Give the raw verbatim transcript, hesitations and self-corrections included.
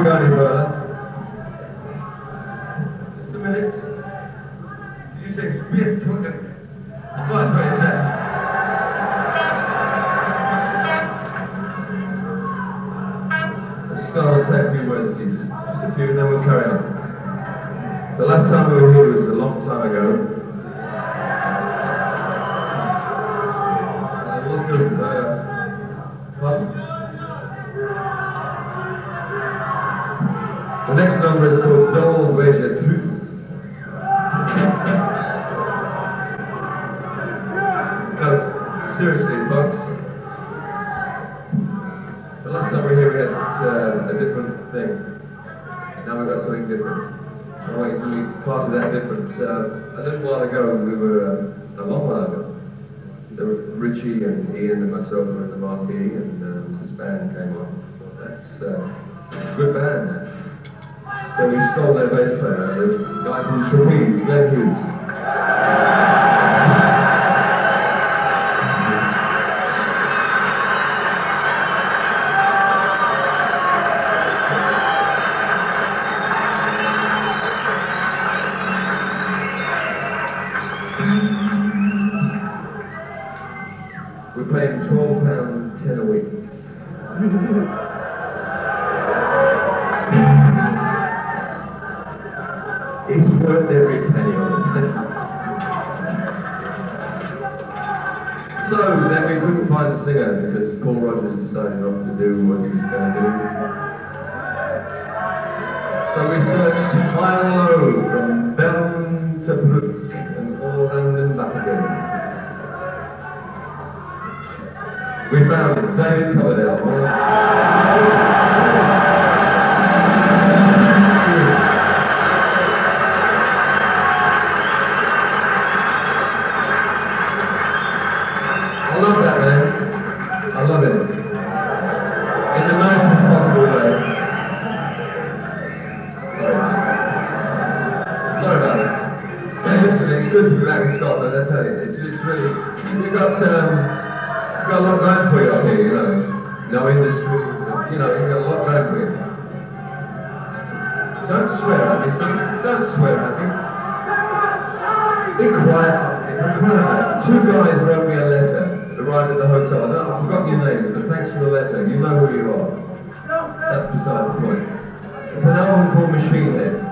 we go any further, just a minute. Did you say Spears Twitter? I thought that's what it said. I'm just going to say a few words to you, just, just a few, and then we'll carry on. The last time we were here was a long time ago. Uh, it was good, uh, fun. The next number is called Dole Veja Truth. No, seriously, folks. The last time we were here, we had uh, a different thing. Now we've got something different. I want you to meet part of that difference. Uh, a little while ago, we were, uh, a long while ago, there were Richie and Ian and myself were in the marquee, and uh, Missus Band came on. That's uh, a good band, man. So we stole their bass player, the guy from Trapeze, Glenn Hughes. We're paying twelve pounds ten a week. It's worth every penny of it. So then we couldn't find a singer because Paul Rogers decided not to do what he was going to do. So we searched high and low, from Belm to Brook and all around and back again. We found David Coverdale. I love that man. I love it. In the nicest possible way. Sorry. Sorry about that. Hey, listen, it's good to be back in Scotland, I tell you. It's, it's really, we've got, um, we've got a lot going for you up here, you know. No industry, you know, we've got a lot going for you. Don't swear at me, son. Don't swear at me. Be quiet. Be quiet. Two guys wrote me a letter. Arrived at the hotel. No, I've forgotten your names, but thanks for the letter. You know who you are. That's beside the point. It's an album called Machine Head.